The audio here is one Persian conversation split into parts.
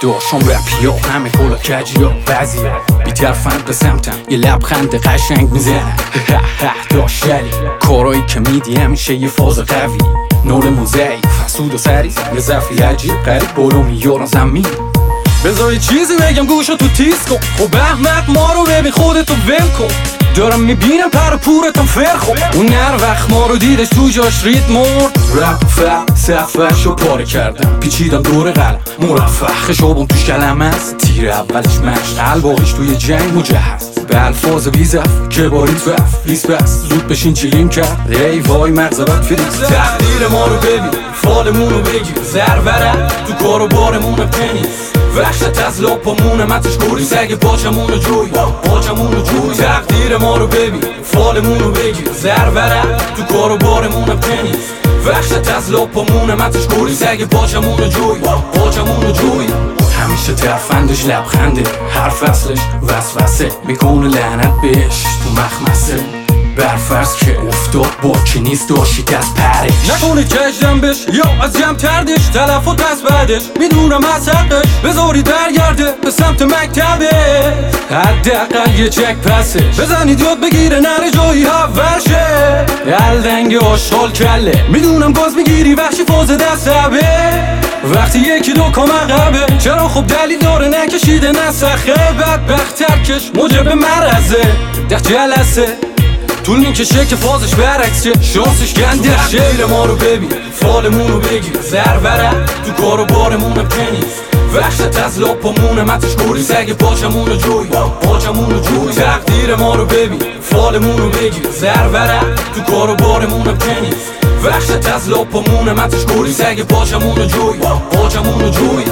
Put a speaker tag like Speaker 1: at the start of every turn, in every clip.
Speaker 1: داشتم رپیا همه کلا کجیا بعضیا بی‌طرفند به سمتم یه لبخند قشنگ میزنه داشت شلی کارایی که میدی همیشه یه فاز قوی نور موزعی فسود و سریز یه ظرفی عجیب غریب بالا میارن زمین بذار یه چیزی بگم گوشو تو تیز کن خب احمق ما رو ببین خودتو ول کن دارم میبینم پر پورتم فرخو اون هر وقت ما رو دیدش تو جاش رید مرد رپ فلسفه‌شو پاره کردم پیچیدم دور قلم مرفه خشابم توش کلمه است تیر اولش مشت الباقیش توی جنگ مجهز به الفاظ بیزف که باریت وف لیس بس زود بشین چیلیم کرد ای وای مغزبت فریز تقدیر ما رو ببین فالمونو بگیر زرورم تو کار و بارمونم تنیس وحشت از لاپامونم اتش کوری سگ پاچمونو جوی تقدیر ما رو ببین فالمونو بگیر زرورم تو کار و بارمونم تنیس وحشت از لاپامونم اتش کوری سگ پاچمونو جوی همیشه ترفندش لبخنده هر فصلش وسوسه میکنه لعنت بهش تو مخمسه برفرض که افتاد با کی نیست داشتید از پرش نکنه کشدم بش یا از جمع تردش تلفات از بعدش میدونم از حقش بذارید برگرده به سمت مکتبه حداقل یه چک پسش بزنید یاد بگیره نره جایی حورشه الدنگ آشغال کله میدونم باز میگیری وحشی فاز دستبه وقتی یکی دو کام عقبه چرا خب دلیل داره نکشیده نسخه بدبخت ترکش موجب مرزه ده جلسه طول میکشه که فازش برعکس شه شانسش گنده شیر ما رو ببین فالمونو بگیر زرورم تو کار و بارمونم تنیس وحشت از لاپامونم اتش کوری سگ پاچمونو جوی تقدیر ما رو ببین فالمونو بگیر زرورم تو کار و بارمونم تنیس وحشت از لاپامونم اتش کوری سگ پاچمونو جوی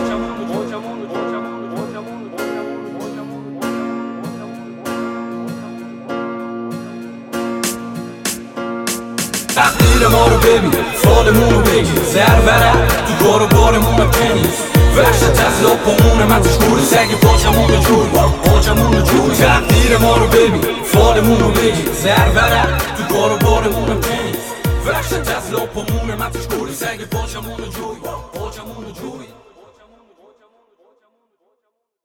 Speaker 1: تقدیر ما رو ببین فالمونو بگیر زرورم تو کار و بارمونم تنیس وحشت از لاپامونم اتش کوری سگ پاچمونو جوی تقدیر ما رو ببین فالمونو بگیر زرورم تو کار و بارمونم تنیس وحشت از لاپامونم اتش کوری سگ پاچمونو جوی